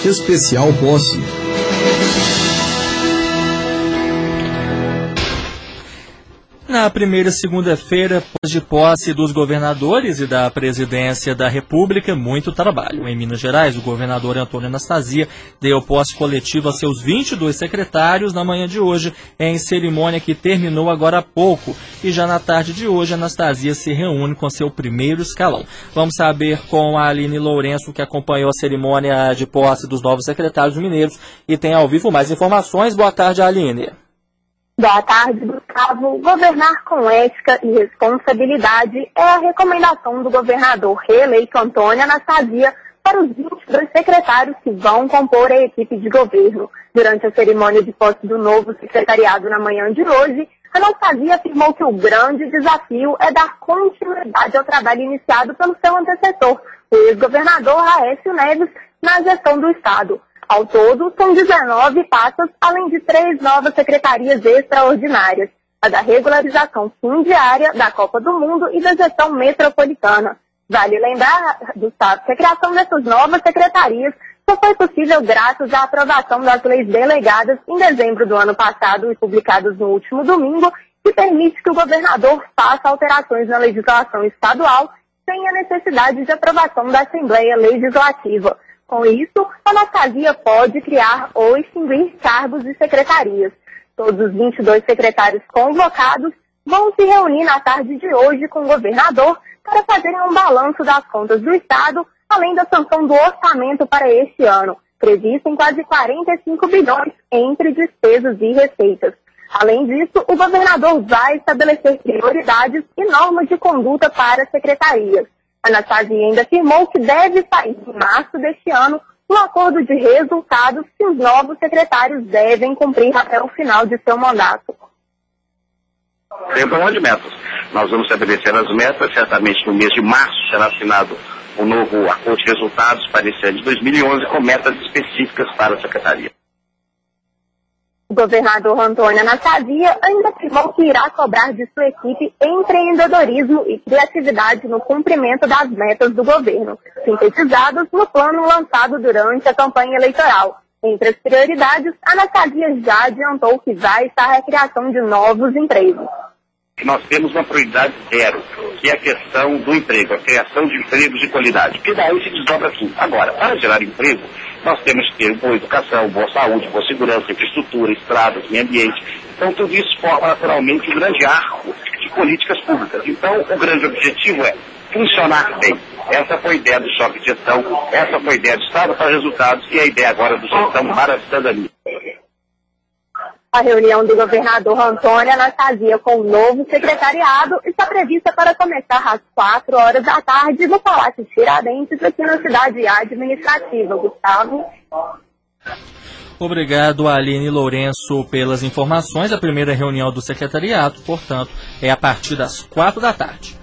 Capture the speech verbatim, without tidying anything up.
Especial Posse. Na primeira segunda-feira, pós de posse dos governadores e da presidência da República, muito trabalho. Em Minas Gerais, o governador Antônio Anastasia deu posse coletiva a seus vinte e dois secretários na manhã de hoje, em cerimônia que terminou agora há pouco. E já na tarde de hoje, Anastasia se reúne com seu primeiro escalão. Vamos saber com a Aline Lourenço, que acompanhou a cerimônia de posse dos novos secretários mineiros e tem ao vivo mais informações. Boa tarde, Aline. Boa tarde, Gustavo. Governar com ética e responsabilidade é a recomendação do governador reeleito Antônio Anastasia para os vinte e dois secretários que vão compor a equipe de governo. Durante a cerimônia de posse do novo secretariado na manhã de hoje, Anastasia afirmou que o grande desafio é dar continuidade ao trabalho iniciado pelo seu antecessor, o ex-governador Aécio Neves, na gestão do Estado. Ao todo, são dezenove pastas, além de três novas secretarias extraordinárias, a da regularização fundiária, da Copa do Mundo e da gestão metropolitana. Vale lembrar, Gustavo, que a criação dessas novas secretarias só foi possível graças à aprovação das leis delegadas em dezembro do ano passado e publicadas no último domingo, que permite que o governador faça alterações na legislação estadual sem a necessidade de aprovação da Assembleia Legislativa. Com isso, a Anastasia pode criar ou extinguir cargos e secretarias. Todos os vinte e dois secretários convocados vão se reunir na tarde de hoje com o governador para fazerem um balanço das contas do Estado, além da sanção do orçamento para este ano, previsto em quase quarenta e cinco bilhões entre despesas e receitas. Além disso, o governador vai estabelecer prioridades e normas de conduta para as secretarias. Anastasia ainda afirmou que deve sair em março deste ano um acordo de resultados que os novos secretários devem cumprir até o final de seu mandato. Tem um plano de metas. Nós vamos estabelecer as metas, certamente no mês de março será assinado o novo acordo de resultados para esse ano de dois mil e onze com metas específicas para a secretaria. O governador Antônio Anastasia ainda afirmou que irá cobrar de sua equipe empreendedorismo e criatividade no cumprimento das metas do governo, sintetizadas no plano lançado durante a campanha eleitoral. Entre as prioridades, Anastasia já adiantou que vai estar a criação de novos empregos. Nós temos uma prioridade zero, que é a questão do emprego, a criação de empregos de qualidade. E daí se desdobra assim. Agora, para gerar emprego, nós temos que ter boa educação, boa saúde, boa segurança, infraestrutura, estradas, meio ambiente. Então, tudo isso forma naturalmente um grande arco de políticas públicas. Então, o grande objetivo é funcionar bem. Essa foi a ideia do choque de gestão, essa foi a ideia do Estado para resultados e a ideia agora do gestão para a cidadania. A reunião do governador Antônio Anastasia com o novo secretariado está prevista para começar às quatro horas da tarde no Palácio Tiradentes, aqui na cidade administrativa. Gustavo. Obrigado, Aline Lourenço, pelas informações. A primeira reunião do secretariado, portanto, é a partir das quatro da tarde.